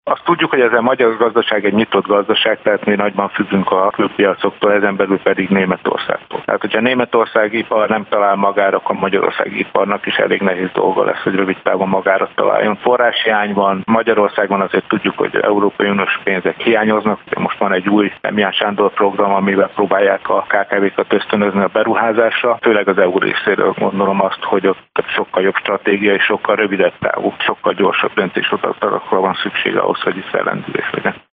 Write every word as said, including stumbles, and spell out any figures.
Azt tudjuk, hogy ez a magyar gazdaság egy nyitott gazdaság, tehát mi nagyban függünk a külpiacoktól, ezen belül pedig Németországtól. Tehát, hogyha Németország ipar nem talál magára, akkor Magyarország iparnak is elég nehéz dolga lesz, hogy rövid távon magára találjon. Forráshiány van, Magyarországon azért tudjuk, hogy Európai Uniós pénzek hiányoznak. Most van egy új Emián Sándor program, amivel próbálják a ká ká vé-kat ösztönözni a beruházásra. Főleg az é u részéről gondolom azt, hogy ott sokkal jobb stratégia és sokkal rövidebb távú, sokkal gyorsabb döntéshozatalakra van szükség ahhoz, hogy itt fellendülés legyen.